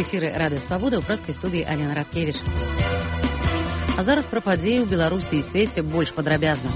эфіры радыё Свабода, ў прэскай студыі Алена Радкевіч. А зараз пра падзеі ў Беларусі і свеце больш падрабязна.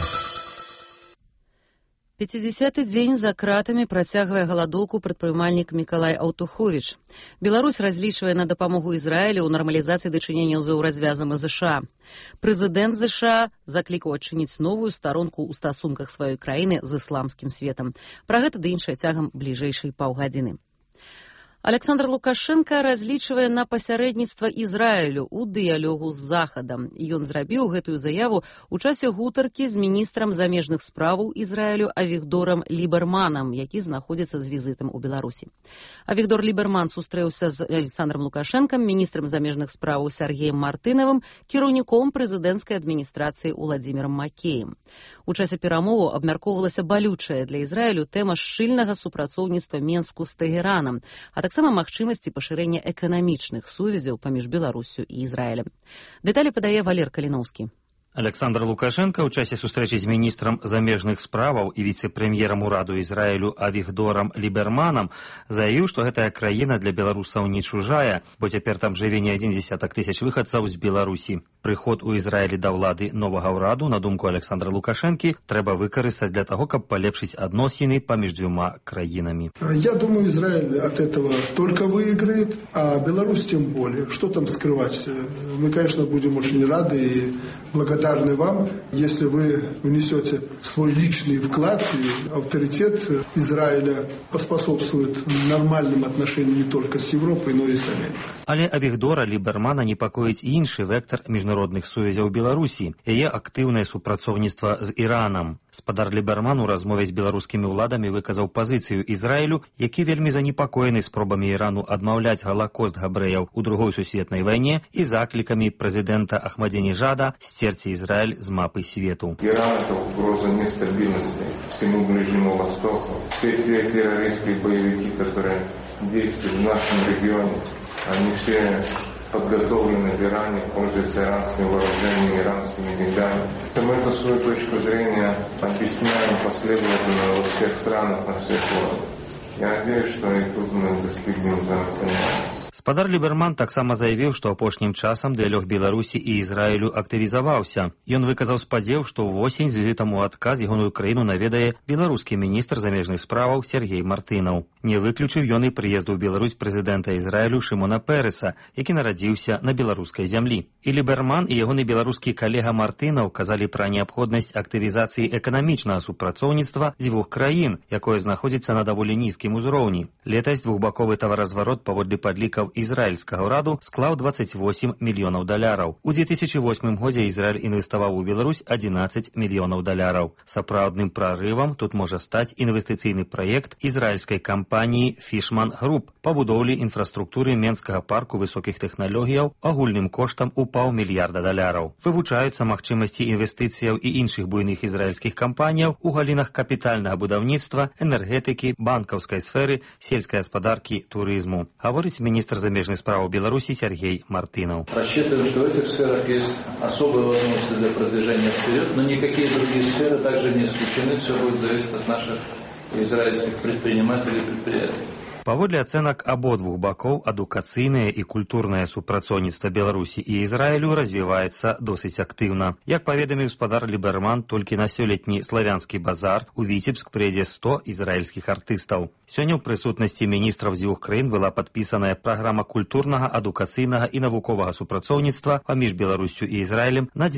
50-й дзень за кратамі працягвае галадоўку прадпрымальнік Мікалай Аўтуховіч. Беларусь разлічвае на дапамогу Ізраілю ў нармалізацыі дачыненняў з еўразвязам і ЗША. Прэзідэнт ЗША заклікаў адчыніць новую старонку ў стасунках сваёй краіны з ісламскім светам. Пра гэта ды іншае цягам бліжэйшай паўгадзіны. Александр Лукашенко разлічвае на пасярэдніцтва Ізраілю ў дыялогу з Захадам. Ён зрабіў гэтую заяву ў часе гутаркі з міністрам замежных справаў Ізраілю Авігдорам Ліберманам, які знаходзіцца з візітам у Беларусі. Авігдор Ліберман сустрэўся з Александром Лукашенком, міністрам замежных справаў Сергеем Мартынавым, кіраўніком прэзідэнцкай адміністрацыі Уладзімірам Макеем. У часе перамоваў абмяркоўвалася балючая для Ізраілю тэма шчыльнага супрацоўніцтва Менску з Тэгеранам, а таксама магчымасці пашырэння эканамічных сувязяў паміж Беларуссю і Ізраілем. Дэталі падае Валер Каліноўскі. Александр Лукашенко ў часе сустрэчы з міністрам замежных справаў і віцэ-прэм'ерам ураду Ізраілю Авігдорам Ліберманам заявіў, што гэтая краіна для беларусаў не чужая, бо цяпер там жыве не 1 000 выхадцаў з Беларусі. Прыход у Ізраілі да ўлады новага ўраду, на думку Александра Лукашэнкі, трэба выкарыстаць для таго, каб палепшыць адносіны паміж двума краінамі. Я думаю, Израиль от этого только выиграет, а Беларусь тем более. Что там скрывать? Мы, конечно, будем очень рады и благодарны вам, если вы внесете свой личный вклад, и авторитет Израиля поспособствует нормальным отношениям не только с Европой, но и с Америкой. Але Авігдора Лібермана непакоіць іншы вектор міжнародных сувязяў Беларусі, яе актыўнае супрацоўніцтва з Іранам. Спадар Ліберман у размове з беларускімі ўладамі выказаў пазіцыю Ізраілю, які вельмі занепакоены спробамі Ірану адмаўляць галакост габрэяў у Другой сусветнай вайне і заклікамі прэзідэнта Ахмадзінежада сцерці Израиль с мапы свету. Иран – это угроза нестабильности всему Ближнему Востоку. Все те террористские боевики, которые действуют в нашем регионе, они все подготовлены в Иране, пользуются иранским вооружением, иранскими деньгами. Мы эту свою точку зрения объясняем последовательно во всех странах, на всех уровнях. Я надеюсь, что и тут мы достигнем взаимопонимания. Спадар Ліберман таксама заявіў, што апошнім часам дыялог Беларусі і Ізраілю актывізаваўся. Ён выказаў спадзеў, што ўвосень з візітам у адказ ягоную краіну наведае беларускі міністр замежных справаў Сергей Мартынаў. Не выключыў ён і прыезду ў Беларусь прэзідэнта Ізраілю Шымона Пэрэса, які нарадзіўся на беларускай зямлі. І Ліберман і ягоны беларускі калега Мартынаў казалі пра неабходнасць актывізацыі эканамічнага супрацоўніцтва дзвюх краін, якое знаходзіцца на даволі нізкім узроўні. Летась двухбаковы таваразварот паводле падлікаў ізраільскага ўраду склаў $28 мільёнаў. У 2008 годзе Ізраіль інвеставаў у Беларусь $11 мільёнаў. Сапраўдным прарывам тут можа стаць інвестыцыйны праект ізраільскай кампаніі Fishman Group па будоўлі інфраструктуры Менскага парку высокіх тэхналогіяў агульным коштам у $500 мільёнаў. Вывучаюцца магчымасці інвестыцыяў і іншых буйных ізраільскіх кампаніяў у галінах капітальнага будаўніцтва, энергетыкі, банкаўскай сферы, сельскай гаспадаркі, турызму. Гаворыць міністр замежных справаў Беларуси Сергей Мартынов. Рассчитываем, что в этих сферах есть особые возможности для продвижения вперед, но никакие другие сферы также не исключены. Все будет зависеть от наших израильских предпринимателей и предприятий. Паводле ацэнак абодвух бакоў, адукацыйнае і культурнае супрацоўніцтва Беларусі і Ізраілю развіваецца досыць актыўна. Як паведаміў спадар Ліберман, толькі на сёлетні славянскі базар у Віцебск прыйдзе 100 ізраільскіх артыстаў. Сёння ў прысутнасці міністраў дзвюх краін была падпісаная праграма культурнага, адукацыйнага і навуковага супрацоўніцтва паміж Беларуссю і Ізраілем на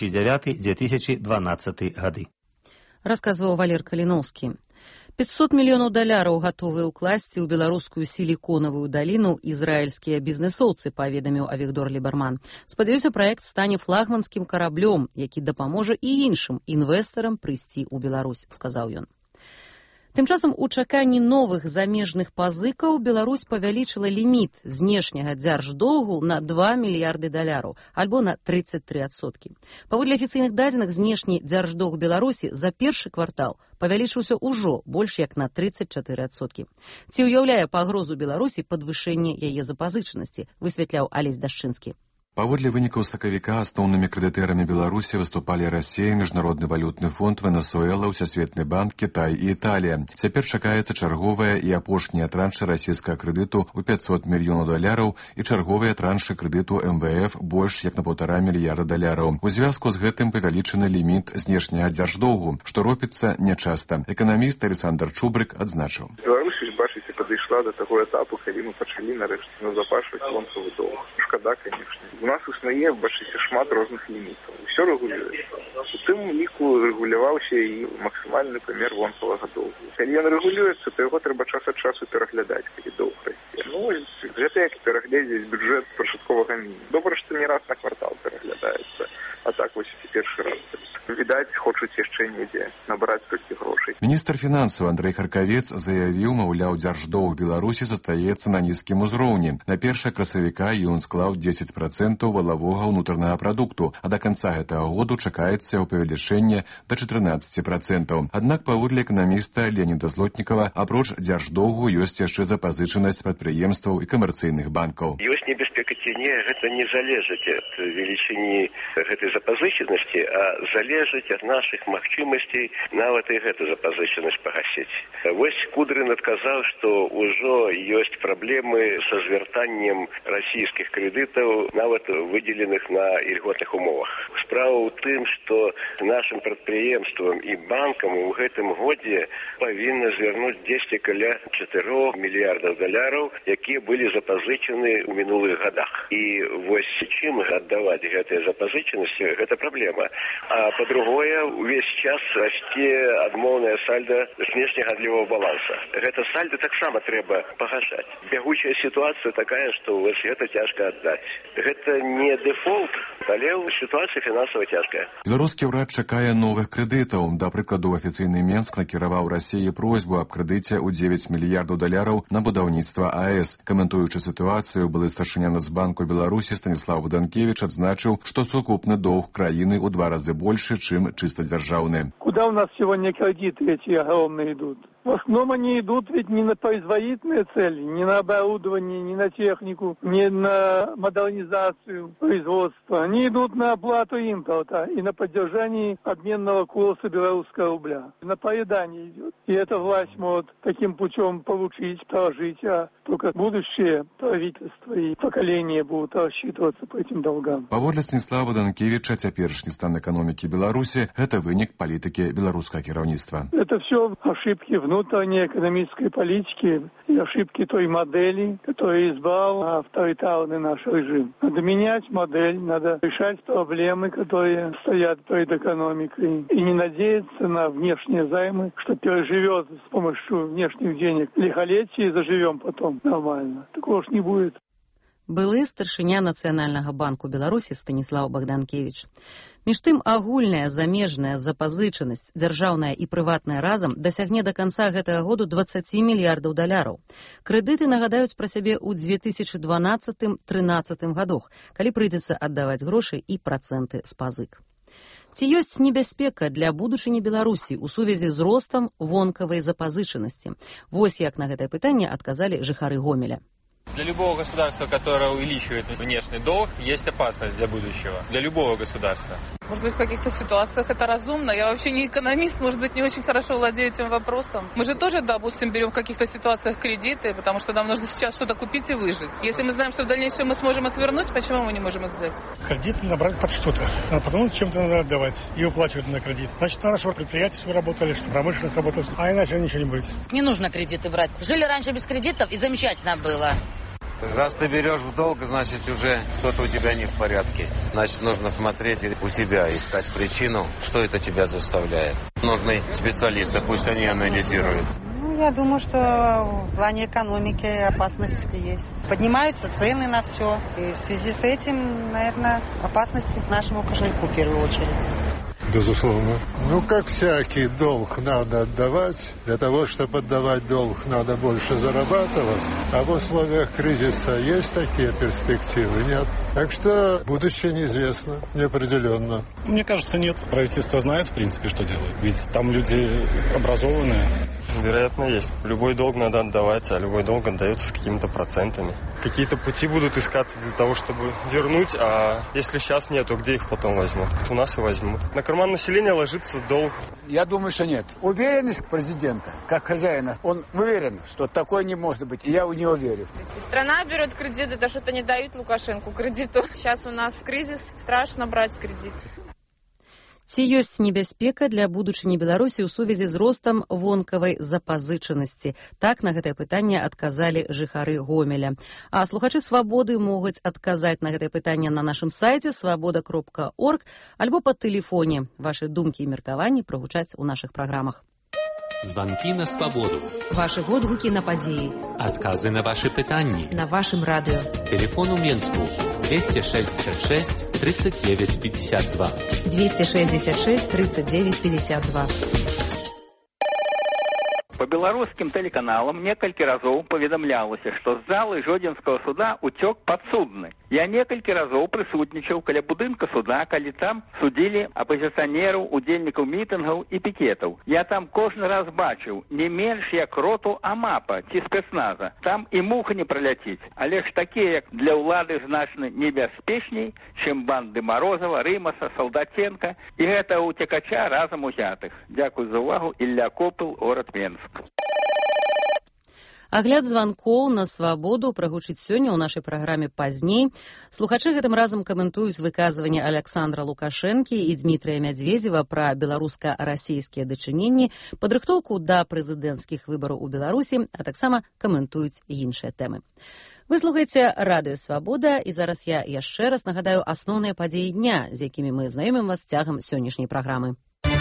2009-2012 гады. Расказваў Валер Каліноўскі. $500 мільёнаў гатовыя ўкласці ў беларускую сіліконавую даліну ізраільскія бізнэсоўцы, паведаміў Авігдор Ліберман. Спадзяюся, праект стане флагманскім караблём, які дапаможа і іншым інвестарам прыйсці ў Беларусь, сказаў ён. Тым часам у чаканні новых замежных пазыкаў Беларусь павялічыла ліміт знешняга дзярждоўгу на $2 мільярды, альбо на 33%. Паводле афіцыйных дадзеных, знешні дзярждоўг Беларусі за першы квартал павялічыўся ўжо больш як на 34%. Ці ўяўляе пагрозу Беларусі падвышэнне яе запазычанасці, высвятляў Алесь Дашчынскі. Паводле вынікаў сакавіка асноўнымі крэдытэрамі Беларусі выступалі Расія, Міжнародны валютны фонд, Венесуэла, Всесветны банк, Кітай і Італія. Цяпер чакаецца чарговая і апошняя траншы расійскага крэдыту ў $500 мільёнаў і чарговыя траншы крэдыту МВФ больш як на $1,5 мільярда. У звязку з гэтым павялічаны ліміт знешняга дзярждоўгу, што робіцца нячаста. Эканаміст Александр Чубрык адзначыў. Беларусь, бачыце, падышла да таго этапу, калі мы пачалі нарэшце назапашваць вонкавы доўг. Шкада, конечно. У нас існуе, бачыце, шмат розных лімітаў. Усё рэгулюецца. У тым ліку рэгуляваўся і максімальны памер вонкавага доўгу. Калі ён рэгулюецца, то яго трэба час ад часу пераглядаць, калі доўг расце. Гэта як пераглядзець бюджэт пачатковага мінімуму. Добра, што не раз на квартал пераглядаецца. А так вось першы раз. Відаць, хочуць яшчэ недзе набраць толькі грошай. Міністр фінансаў Андрэй Харкавец заявіў, маўляў, дзярждоўг Беларусі застаецца на нізкім узроўні. На 1 красавіка ён склаў 10% валавога ўнутранага прадукту, а да канца гэтага году чакаецца яго павелічэнне да 14%. Аднак, паводле эканаміста Леоніда Злотнікава, апроч дзярждоўгу ёсць яшчэ запазычанасць прадпрыемстваў і камерцыйных банкаў. Ёсць небяспека ці не, гэта не залежыць ад велічыні гэтай запазычанасці, а залежыць ад нашых магчымасцей нават і гэту запазычанасць пагасіць. Вось Кудрын адказаў, што ўжо ёсць праблемы са звяртаннем расійскіх крэдытаў, нават выдзеленых на ільготных умовах. Справа ў тым, што нашым прадпрыемствам і банкам у гэтым годзе павінна звярнуць дзесьці каля $4 мільярдаў, якія былі запазычаны ў мінулых гадах. І вось чым аддаваць гэтыя запазычанасці, гэта праблема. А по-другое, увесь час расце адмоўная сальда знешнегандлівого баланса. Гэта сальда таксама трэба пагашаць. Бягучая сітуацыя такая, што вось гэта цяжка аддаць. Гэта не дэфолт, але сітуацыя фінансава цяжкая. Беларускі ўрад чакае новых крэдытаў. Да прыкладу, афіцыйны Менск накіраваў Расіі просьбу аб крэдыце ў $9 мільярдаў на будаўніцтва АЭС. Каментуючы сітуацыю, былы старшыня Нацбанку Беларусі Станіслав Буданкевич адзначыў, што сукупны доўг краіны ў 2 разы больше, чем чисто державные. Куда у нас сегодня кредиты эти огромные идут? В основном они идут ведь не на производительные цели, не на оборудование, не на технику, не на модернизацию производства. Они идут на оплату импорта и на поддержание обменного курса белорусского рубля. На поедание идет. И эта власть может таким путем получить, прожить, а только будущее правительство и поколение будут рассчитываться по этим долгам. Паводле Станіслава Данкевича, цяперашні стан экономики Беларуси – это вынік политики белорусского кіраўніцтва. Это все ошибки внутренней экономической политики и ошибки той модели, которую избрал авторитарный наш режим. Надо менять модель, надо решать проблемы, которые стоят перед экономикой, и не надеяться на внешние займы, что переживет с помощью внешних денег лихолетие и заживем потом нормально. Такого ж не будет. Былы старшыня Нацыянальнага банку Беларусі Станіслаў Багданкевіч. Між тым, агульная замежная запазычанасць, дзяржаўная і прыватная разам, дасягне да канца гэтага году $20 мільярдаў. Крэдыты нагадаюць пра сябе ў 2012-13 гадах, калі прыйдзецца аддаваць грошы і працэнты з пазык. Ці ёсць небяспека для будучыні Беларусі ў сувязі з ростам вонкавай запазычанасці? Вось як на гэтае пытанне адказалі жыхары Гомеля. Для любого государства, которое увеличивает внешний долг, есть опасность для будущего. Для любого государства. Может быть, в каких-то ситуациях это разумно. Я вообще не экономист, может быть, не очень хорошо владею этим вопросом. Мы же тоже, допустим, берем в каких-то ситуациях кредиты, потому что нам нужно сейчас что-то купить и выжить. Если мы знаем, что в дальнейшем мы сможем их вернуть, почему мы не можем их взять? Кредит набрать под что-то, а потом чем-то надо отдавать и уплачивать на кредит. Значит, надо, чтобы предприятия все работали, чтобы промышленность работала, а иначе ничего не будет. Не нужно кредиты брать. Жили раньше без кредитов, и замечательно было. Раз ты берешь в долг, значит, уже что-то у тебя не в порядке. Значит, нужно смотреть у себя, искать причину, что это тебя заставляет. Нужны специалисты, пусть они анализируют. Я думаю, что в плане экономики опасность есть. Поднимаются цены на все. И в связи с этим, наверное, опасность нашему кошельку в первую очередь. Безусловно. Как всякий долг надо отдавать. Для того, чтобы отдавать долг, надо больше зарабатывать. А в условиях кризиса есть такие перспективы? Нет. Так что будущее неизвестно, неопределенно. Мне кажется, нет. Правительство знает, в принципе, что делает. Ведь там люди образованные. Вероятно, есть. Любой долг надо отдавать, а любой долг отдается с какими-то процентами. какие-то пути будут искаться для того, чтобы вернуть, а если сейчас нет, то где их потом возьмут? У нас и возьмут. На карман населения ложится долг. Я думаю, что нет. Уверенность президента, как хозяина, он уверен, что такое не может быть, и я в него верю. Страна берет кредит, это что-то не дают Лукашенко кредиту. Сейчас у нас кризис, страшно брать кредит. Ці ёсць небяспека для будучыні Беларусі ў сувязі з ростам вонкавай запазычанасці. Так на гэтае пытанне адказалі жыхары Гомеля. А слухачы Свабоды могуць адказаць на гэтае пытанне на нашым сайце свабода.орг альбо па тэлефоне. Вашы думкі і меркаванні прагучаць у нашых праграмах. Звонки на свободу. Ваши водгуки на подеи. Отказы на ваши пытанни. На вашем радио. Телефон у Минску 266 39 52. 266 39 52. По белорусским телеканалам некалькі разоў паведамлялася, што з залы Жодзінскага суда уцёк падсудны. Я некалькі разоў прысутнічаў каля будынка суда, калі там судзілі апазіцыянераў, удзельнікаў мітынгаў і пікетаў. Я там кожны раз бачыў не менш як роту АМАПа ці спецназа. Там і муха не праляціць. Але ж такія, як для ўлады значна небяспечней, чым банды Марозава, Рымаса, Салдатенка і гэта ўцекача разам узятых. Дзякуй за ўвагу. Ілля Копыл, горад Менск. Агляд званкоў на свабоду прагучыць сёння ў нашай праграме пазней. Слухачы гэтым разам каментуюць выказванне Александра Лукашэнкі і Дмітрыя Мядзведзева пра беларуска-расійскія дачыненні, падрыхтоўку да прэзідэнцкіх выбараў у Беларусі, а таксама каментуюць іншыя тэмы. Вы слухаеце радыё Свабода, і зараз я яшчэ раз нагадаю асноўныя падзеі дня, з якімі мы знаёмім вас цягам сённяшняй праграмы.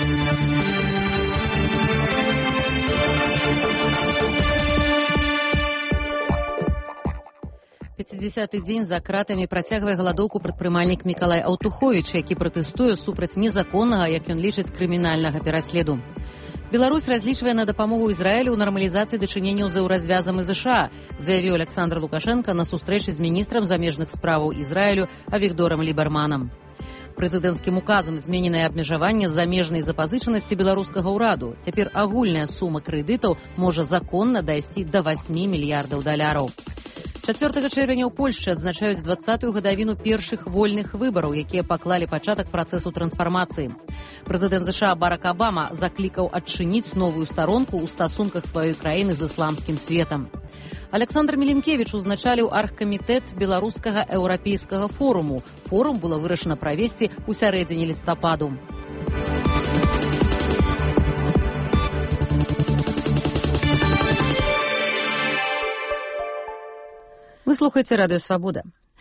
50-й дзень за кратамі працягвае галадоўку прадпрымальнік Мікалай Аўтуховіч, які пратэстуе супраць незаконнага, як ён лічыць, крымінальнага пераследу. Беларусь разлічвае на дапамогу Ізраілю ў нармалізацыі дачыненняў з еўразвязам і ЗША, заявіў Александр Лукашенко на сустрэчы з міністрам замежных справаў Ізраілю Авігдорам Ліберманам. Прэзідэнцкім указам змененае абмежаванне замежнай запазычанасці беларускага ўраду. Цяпер агульная сума крэдытаў можа законна дайсці да 8 мільярдаў даляраў. 4 чэрвеня ў Польшчы адзначаюць 20-ю гадавіну першых вольных выбараў, якія паклалі пачатак працэсу трансфармацыі. Прэзідэнт ЗША Барак Абама заклікаў адчыніць новую старонку ў стасунках сваёй краіны з ісламскім светам. Александр Мілінкевіч узначаліў аргкамітэт беларускага еўрапейскага форуму. Форум было вырашана правесці ў сярэдзіне лістападу. Вы слухаеце радыё Свабода.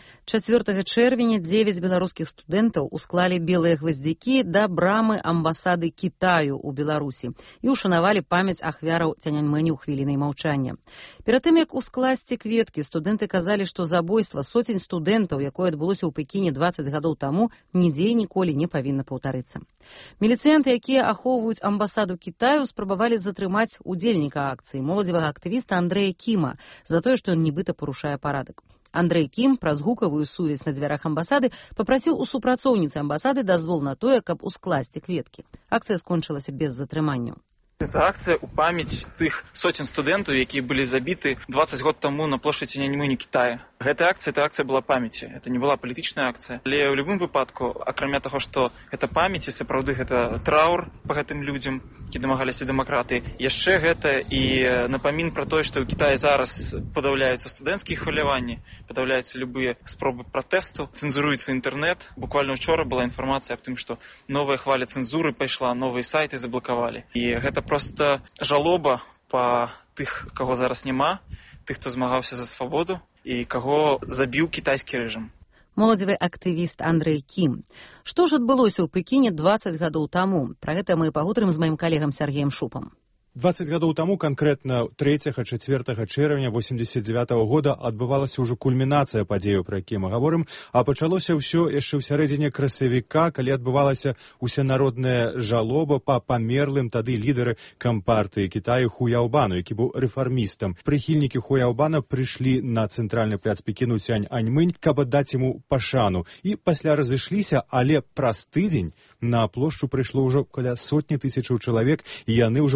4 чэрвеня 9 беларускіх студэнтаў усклалі белыя гваздзякі да брамы амбасады Кітаю ў Беларусі і ушанавалі памяць ахвяраў Цяньаньмэню хвілінай маўчання. Перад тым, як ускласці кветкі, студэнты казалі, што забойства сотень студэнтаў, якое адбылося ў Пекіне 20 гадоў таму, нідзе і ніколі не павінна паўтарыцца. Міліцыянты, якія ахоўваюць амбасаду Кітаю, спрабавалі затрымаць удзельніка акцыі, моладзевага актывіста Андрэя Кіма, за тое, што ён нібыта парушае парадак. Андрэй Кім праз гукавую сувязь на дзвярах амбасады папрасіў у супрацоўніцы амбасады дазвол на тое, каб ускласці кветкі. Акцыя скончылася без затрыманняў. Гэта акцыя ў памяць тых сотень студэнтаў, якія былі забіты 20 год таму на плошчадзі Цяньаньмэню Кітая. Гэта акцыя была памяці, это не была палітычная акцыя. Але ў любым выпадку, акрамя таго, што гэта памяць, і сапраўды гэта траур па гэтым людзям, які дамагаліся дэмакратыі, яшчэ гэта і напамін пра тое, што ў Кітаі зараз падаўляюцца студэнцкія хваляванні, падаўляюцца любыя спробы пратэсту, цэнзуруецца інтэрнэт. Буквально учора была інфармацыя аб тым, што новая хваля цэнзуры пайшла, новыя сайты заблакавалі. І гэта проста жалоба па тых, каго зараз няма, тых, хто змагаўся за свабоду і каго забіў кітайскі рэжым. Моладзевы актывіст Андрэй Кім. Што ж адбылося ў Пекіне 20 гадоў таму? Пра гэта мы пагутарым з маім калегам Сергеем Шупам. 20 гадоў таму, канкрэтна 3-4 чэрвеня 89-го года адбывалася ўжо кульмінацыя падзеяў, пра якія мы гаворым, а пачалося ўсё яшчэ ў сярэдзіне красавіка, калі адбывалася усенародная жалоба па памерлым тады лідары кампартыі Кітаю Ху Яўбану, які быў рэфармістам. Прыхільнікі Ху Яўбана прыйшлі на цэнтральны пляц Пекіну Цяньаньмэнь, каб аддаць яму пашану. І пасля разышліся, але праз тыдзень на плошчу прыйшло ўжо каля 100 000 чалавек, і яны ўжо патрабавалі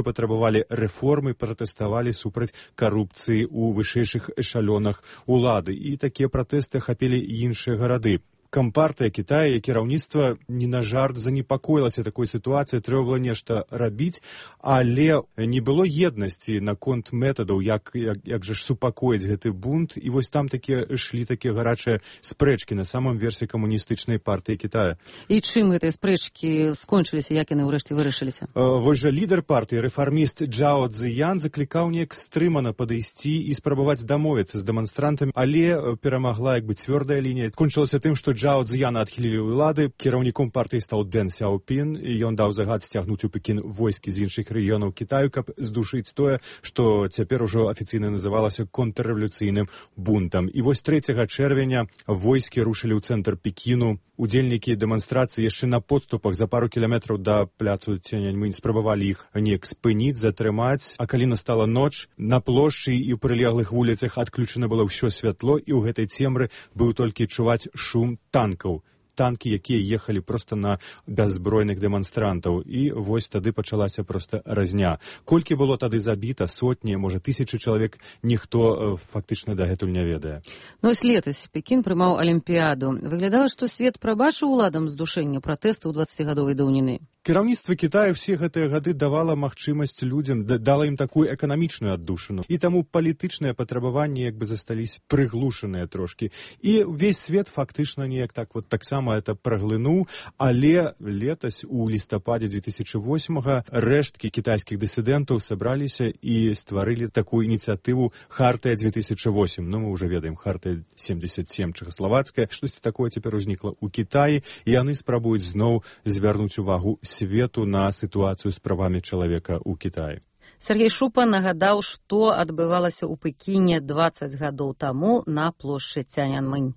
патрабавалі рэформы, пратэставалі супраць карупцыі ў вышэйшых эшалёнах улады. І такія пратэсты ахапілі іншыя гарады. Кампартыя Китая і кіраўніцтва не на жарт занепакоілася такой сітуацыяй, трэба было нешта рабіць, але не было еднасці наконт метадаў, як жа ж супакоіць гэты бунт, і вось там ішлі такія гарачыя спрэчкі на самом версе камуністычнай партыі Китая. І чым гэтыя спрэчкі скончыліся, як яны ўрэшце вырашыліся? Вось жа лідар партыі, рэфарміст Джао Цзіян, заклікаў неяк стрымана падысці і спрабаваць дамовіцца з дэманстрантамі, але перамагла цвёрдая лінія. Кончылася тым, што Джао Цзіяна адхілілі ўлады, кіраўніком партыі стаў Дэн Сяопін, і ён даў загад сцягнуць у Пекін войскі з іншых рэгіёнаў Кітаю, каб здушыць тое, што цяпер ужо афіцыйна называлася контррэвалюцыйным бунтам. І вось 3 чэрвеня войскі рушылі ў цэнтр Пекіну. Удзельнікі дэманстрацыі яшчэ на подступах за пару кіламетраў да пляцу Цяньаньмэнь спрабавалі іх неяк спыніць, затрымаць, а калі настала ноч, на плошчы і ў прылеглых вуліцах адключана было ўсё святло, і ў гэтай цемры быў толькі чуваць шум танкаў. Танкі, якія ехалі проста на бяззбройных дэманстрантаў. І вось тады пачалася проста разня. Колькі было тады забіта? Сотні, можа, 1000 чалавек, ніхто фактычна дагэтуль не ведае. Ну, ось летась Пекін прымаў Алімпіяду. Выглядала, што свет прабачыў уладам здушэння пратэсту ў 20-гадовай даўніны. Кіраўніцтва Китая ўсе гэтыя гады давала магчымасць людзям, дала ім такую эканамічную аддушыну. І таму палітычныя патрабаванні засталіся прыглушаныя трошкі. І ўвесь свет фактычна неяк таксама это праглынуў, але летась у лістападзе 2008-га рэшткі кітайскіх дысідэнтаў сабраліся і стварылі такую ініцыятыву Хартыя 2008. Ну, мы ўжо ведаем, Хартыя 77 чэхаславацкая. Штосьці такое цяпер узнікла ў Кітаі, і яны спрабуюць зноў звярнуць увагу свету на сітуацыю з правамі чалавека ў Кітаі. Сергей Шупа нагадаў, што адбывалася ў Пекіне 20 гадоў таму на плошчы Цяньаньмэнь.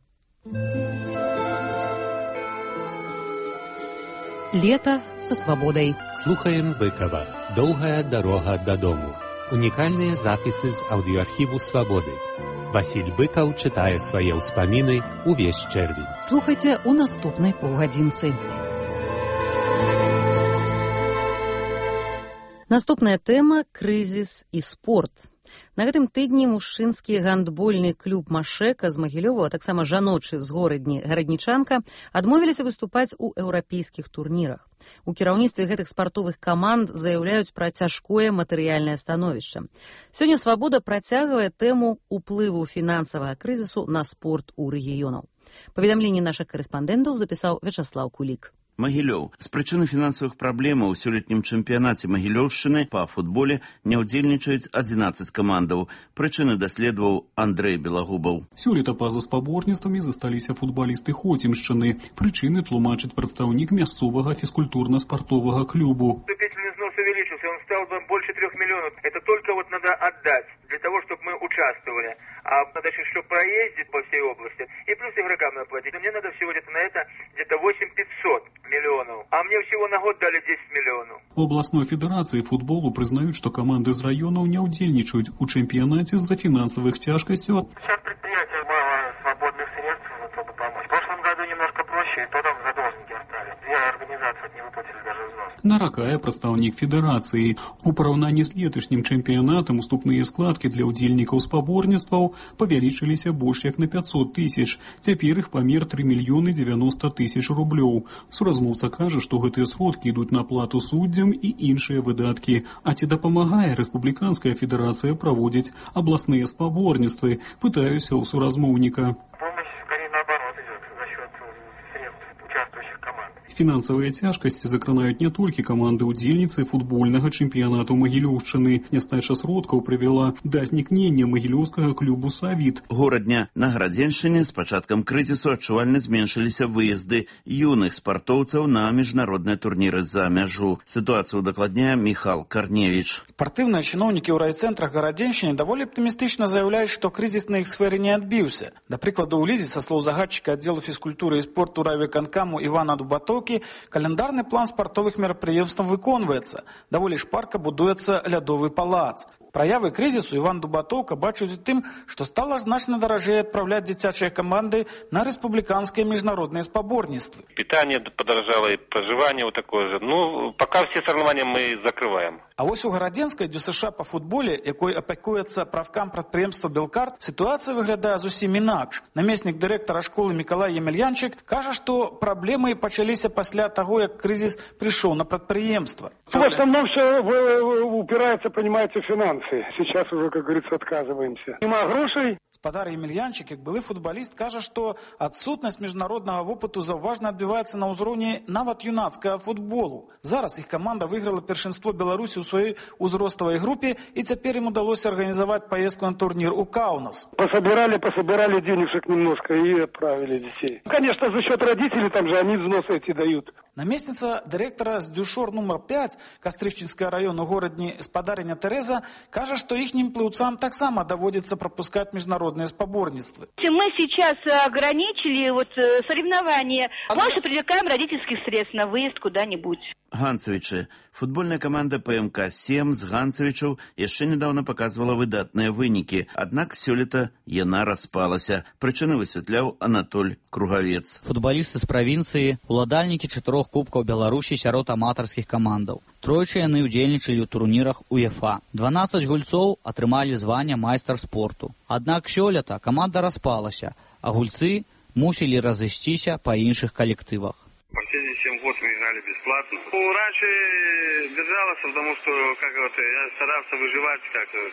Лето со свободой. Слухаем Быкова. Доўгая дарога дадому. Унікальныя запісы з аўдыёархіву «Свабоды». Васіль Быкаў чытае свае ўспаміны ўвесь чэрвень. Слухайце ў наступнай паўгадзінцы. Наступная тэма – крызіс і спорт. На гэтым тыдні мужчынскі гандбольны клуб «Машэка» з Магілёва, а таксама жаночы з гараднічанка адмовіліся выступаць у еўрапейскіх турнірах. У кіраўніцтве гэтых спартовых каманд заяўляюць пра цяжкое матэрыяльнае становішча. Сёння «Свабода» працягвае тэму ўплыву фінансавага крызісу на спорт у рэгіёнаў. Паведамленне нашых карэспандэнтаў запісаў Вячаслаў Кулік. Магілёў. З прычыны фінансавых праблемаў у сёлетнім чэмпіянаце Магілёўшчыны па футболе не ўдзельнічаюць 11 камандаў. Прычыны даследаваў Андрэй Белагубаў. Сёлета па-за спаборніцтвамі засталіся футбалісты Хоцімшчыны. Прычыны тлумачыць прадстаўнік мясцовага фізкультурна-спартовага клубу. Вступительный взнос увеличился, он стал больше 3 миллионов. Это только надо отдать для того, чтобы мы участвовали. А надо еще проездить по всей области. И плюс игрокам надо платить. Мне надо всего где-то на это 8500 миллионов. А мне всего на год дали 10 миллионов. У областной федерации футболу признают, что команды из районов не удельничают у чемпионате из-за финансовых тяжкостей. Сейчас предприятия мало свободных средств, чтобы помочь. В прошлом году немножко проще, и то там задолженники остались. Две организации не выплатили даже взнос. Наракае прадстаўнік федэрацыі. У параўнанні з леташнім чэмпіянатам уступныя складкі для ўдзельнікаў спаборніцтваў павялічыліся больш як на 500 000. Цяпер іх памер 3 900 000 рублёў. Суразмоўца кажа, што гэтыя сродкі ідуць на плату суддзям і іншыя выдаткі. А ці дапамагае рэспубліканская федэрацыя праводзіць абласныя спаборніцтвы? Пытаюся ў суразмоўніка. Фінансавыя цяжкасці закранаюць не толькі каманды ўдзельніцы футбольнага чэмпіянату Магілёўшчыны. Нястача сродкаў прывяла да знікнення магілёўскага клубу «Савіт». Горадня. На Гарадзеншчыне з пачаткам крызісу адчувальна зменшыліся выезды юных спартоўцаў на міжнародныя турніры за мяжу. Сітуацыю дакладняе Міхал Карневіч. Спартыўныя чыноўнікі ў райцэнтрах Гарадзеншчыны даволі аптымістычна заяўляюць, што крызіс на іх сферы не адбіўся. Да прыкладу, у лізе, са слоў загадчыка аддзелу фізкультуры і спорту райвыканкаму Івана Дубатоўкі, календарны план спартовых мерапрыемстваў выконваецца. Даволі шпарка будуецца лядовы палац. Праявы крызісу Іван Дубатоўка бачыць у тым, што стала значна даражэй адпраўляць дзіцячыя каманды на рэспубліканскія міжнародныя спаборніцтвы. Питание подорожало, и проживание вот такое же. Ну, пока все соревнования мы закрываем. А вось у Гарадзенскай ДЮСШ па футболе, якой апякуецца правкам прадпрыемства «Белкарт», сітуацыя выглядае зусім інакш. Намеснік дырэктара школы Мікалай Емельянчык кажа, што праблемы пачаліся пасля таго, як крызіс прыйшоў на прадпрыемства. В основном все упирается, понимаете, в финансы. Сейчас уже, как говорится, отказываемся. Нема грошей. Гаспадар Емельянчык, як былы футбаліст, кажа, што адсутнасць міжнароднага вопыту заўважна адбіваецца на ўзроўні нават юнацкага футболу. Зараз іх каманда выйграла першынство Беларусі ў сваёй узроставай групе, і цяпер ім удалося арганізаваць паездку на турнір у Каунас. Пособирали денежек немножко и отправили детей. Конечно, за счет родителей, там же они взносы эти дают. Намесніца дырэктара з ДЮШОР нумар 5 Кастрычніцкага раёну горадні спадарыня Тэрэза кажа, што іхнім плыўцам таксама даводзіцца прапускаць міжнародныя спаборніцтвы. Мы сейчас ограничили соревнования. Больше привлекаем родительских средств на выезд куда-нибудь. Ганцевичы. Футбольная команда ПМК-7 з Ганцевичаў яшчэ недавно показывала выдатныя вынікі, аднак сёлета яна распалася. Прычыны высвятляў Анатоль Кругавец. Футбалісты з правінцыі, уладальнікі 4 кубкаў Беларусі сярод аматарскіх камандаў. Тройчы яны ўдзельнічалі ў турнірах УЕФА. 12 гульцоў атрымалі звання майстар спорту. Аднак сёлета каманда распалася, а гульцы мусілі разысціся па іншых калектывах. Последние 7 год мы играли бесплатно. Раньше держалась, потому что я старался выживать,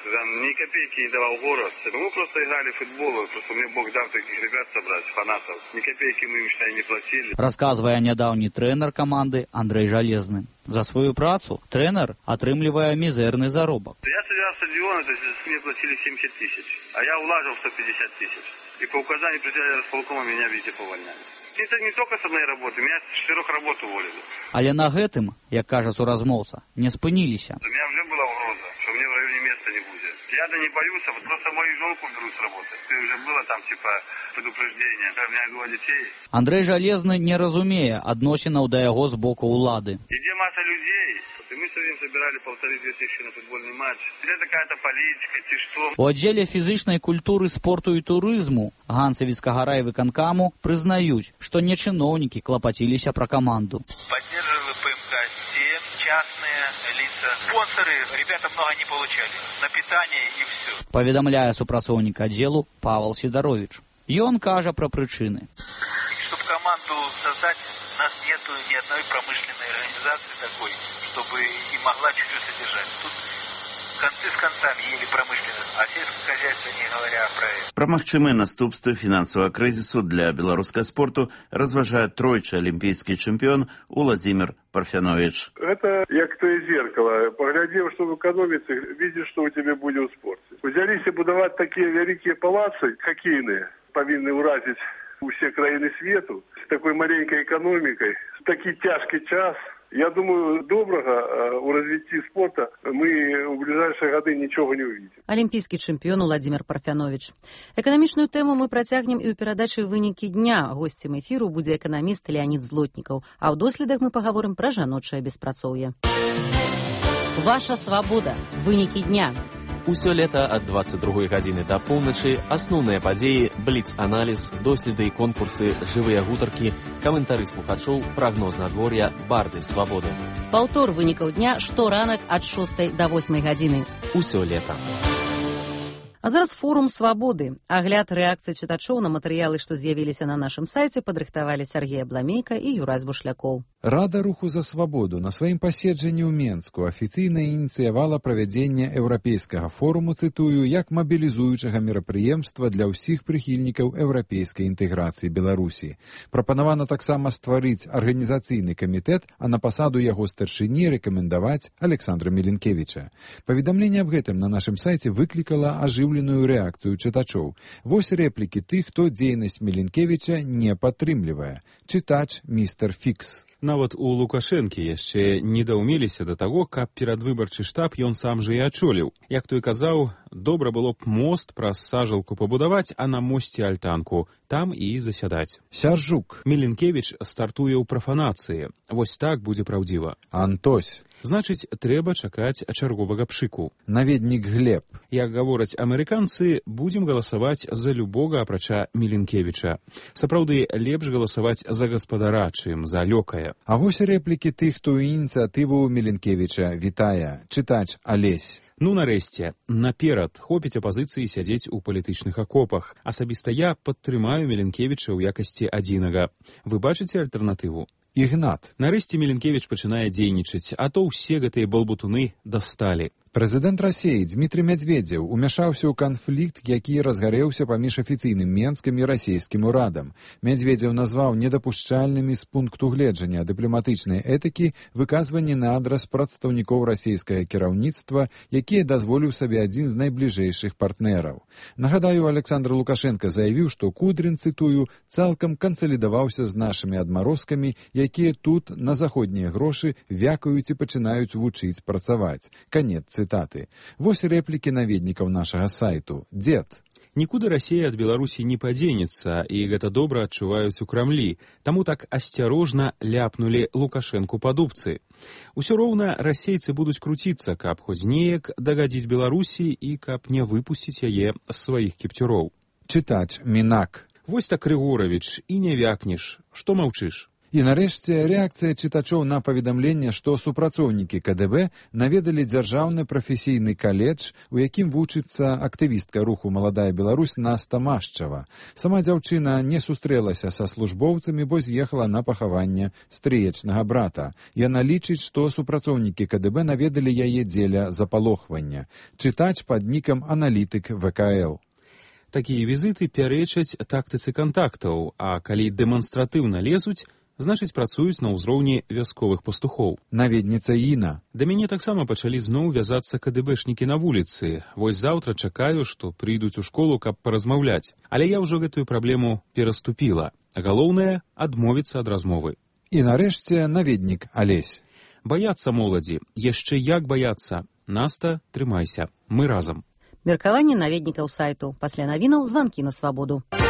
ни копейки не давал город. Мы просто играли в футбол, просто мне Бог дал таких ребят собрать, фанатов. Ни копейки мы им, считай, не платили. Расказвае нядаўні трэнер каманды Андрей Жалезны. За сваю працу трэнер атрымлівае мізэрны заробак. Я садил стадион, то есть мне платили 70 тысяч, а я улажил 150 тысяч. И по указанию председателя располкома меня, видите, повольняли. Это не только с одной работы, меня с 4 работ уволили. Але на гэтым, як кажа суразмоўца, не спыніліся. У меня уже была угроза, что мне в районе места не будет. Я-то не боюсь, а просто мою женку берут с работы. Уже было там, предупреждение. У меня 2 детей. Андрей Жалезны не разумее адносінаў да яго з боку ўлады. Где масса людей, и мы все время собирали 1500 на футбольный матч. Где какая-то политика, что. У аддзеле фізычнай культуры, спорту і турызму Ганцевіцкага райвыканкаму прызнаюць, што не чыноўнікі клапаціліся пра каманду. Поддерживали ПМК-7, частные лица. Спонсоры, ребята много не получали. На питание и все. Паведамляе супрацоўнік аддзелу Павел Сидорович. Ён кажа пра прычыны. Чтобы команду создать, у нас нету ни одной промышленной организации такой, чтобы и могла чуть-чуть содержать. Тут концы с концами ели промышленность, а сельское хозяйство не говоря про это. Пра магчымыя наступствы фінансавага крызісу для беларускага спорту разважае тройчы алімпійскі чэмпіён Владимир Парфянович. Это як тое зеркало. Поглядев, что в экономице, видишь, что у тебя будет в спорте. Взялись будовать такие великие палацы хоккейные, повинны уразить все краины свету, с такой маленькой экономикой, в такий тяжкий час. Я думаю, доброго у развития спорта мы в ближайшие годы ничего не увидим. Алімпійскі чэмпіён Владимир Парфянович. Эканамічную тэму мы працягнем і ў перадачы «Вынікі дня». Госцем эфіру будзе эканаміст Леонид Злотнікаў. А ў доследах мы пагаворым пра жаночае беспрацоўе. Ваша свабода. Вынікі дня. Усё лета ад 22 гадзіны да поўначы асноўныя падзеі, бліц-аналіз, доследы і конкурсы, жывыя гутаркі, каментары слухачоў, прагноз надвор'я, барды свабоды. Паўтор вынікаў дня шторанак ад 6 да 8 гадзіны. Усё лета. А зараз форум свабоды. Агляд рэакцыі чытачоў на матэрыялы, што з'явіліся на нашым сайце, падрыхтавалі Сергей Абламейка і Юрась Бушлякоў. Рада руху за свабоду на сваім паседжанні ў Менску афіцыйна ініцыявала правядзенне еўрапейскага форуму, цытую, як мабілізуючага мерапрыемства для ўсіх прыхільнікаў еўрапейскай інтэграцыі Беларусі. Прапанавана таксама стварыць арганізацыйны камітэт, а на пасаду яго старшыні рэкамендаваць Александра Міленкевіча. Паведамленне аб гэтым на нашым сайце выклікала ажыўленую рэакцыю чытачоў. Вось рэплікі тых, хто дзейнасць Міленкевіча не падтрымлівае. Чытач містер Фікс. Нават у Лукашэнкі яшчэ не даўмеліся да таго, каб перадвыбарчы штаб ён сам жа і ачоліў. Як той казаў, добра было б мост праз сажалку пабудаваць, а на мосце альтанку. там і засядаць. Сяржук. Міленкевіч стартуе ў прафанацыі. Вось так будзе праўдзіва. Антось. Значыць, трэба чакаць чарговага пшыку. Наведнік Глеб. Як гавораць амерыканцы, будзем галасаваць за любога апрача Міленкевіча. Сапраўды, лепш галасаваць за гаспадара, чым за лёкая. А вось рэплікі тых, хто ініцыятыву Міленкевіча вітае. Чытач Алесь. Ну, нарэшце, наперад хопіць апазіцыі сядзець у палітычных акопах. Асабіста я падтрымаю Міленкевіча ў якасці адзінага. Вы бачыце альтэрнатыву? Ігнат. Нарэшце Міленкевіч пачынае дзейнічаць, а то ўсе гэтыя балбутуны дасталі. Прэзідэнт Расіі Дмітрый Медведзеў умяшаўся ў канфлікт, які разгарэўся паміж афіцыйным Менскім і расійскім урадам. Медведзеў назваў недапушчальнымі з пункту гледжання дыпламатычнай этыкі выказванні на адрас прадстаўнікоў расійскага кіраўніцтва, якія дазволіў сабе адзін з найбліжэйшых партнераў. Нагадаю, Александр Лукашенко заявіў, што Кудрин, цытую, цалкам кансалідаваўся з нашымі адмарозкамі, якія тут на заходнія грошы вякаюць і пачынаюць вучыць працаваць. Канец цытаты. Вось рэплікі наведнікаў нашага сайту. Дзед. Нікуды Расія ад Беларусі не падзенецца, і гэта добра адчуваюць у Крамлі. Таму так асцярожна ляпнулі Лукашэнку па дубцы. Усё роўна расейцы будуць круціцца, каб хоць неяк дагадзіць Беларусі і каб не выпусціць яе з сваіх кіпцюроў. Чытач Мінак. Вось так, Рыгоравіч, і не вякнеш. Што маўчыш? І нарэшце рэакцыя чытачоў на паведамленне, што супрацоўнікі КДБ наведалі дзяржаўны прафесійны каледж, у якім вучыцца актывістка руху «Маладая Беларусь» Наста Машчава. Сама дзяўчына не сустрэлася са службоўцамі, бо з'ехала на пахаванне стрыечнага брата. Яна лічыць, што супрацоўнікі КДБ наведалі яе дзеля запалохвання. Чытач пад нікам аналітык ВКЛ. Такія візіты пярэчаць тактыцы кантактаў, а калі дэманстратыўна лезуць, значыць, працуюць на ўзроўні вясковых пастухоў. Наведніца Іна. Да мяне таксама пачалі зноў вязацца КДБшнікі на вуліцы. Вось заўтра чакаю, што прыйдуць у школу, каб паразмаўляць. Але я ўжо гэтую праблему пераступіла. Галоўнае — адмовіцца ад размовы. І нарэшце наведнік Алесь. Баяцца моладзі. Яшчэ як баяцца. Наста, трымайся. Мы разам. Меркаванне наведнікаў сайту. Пасля навінаў званкі на свабоду.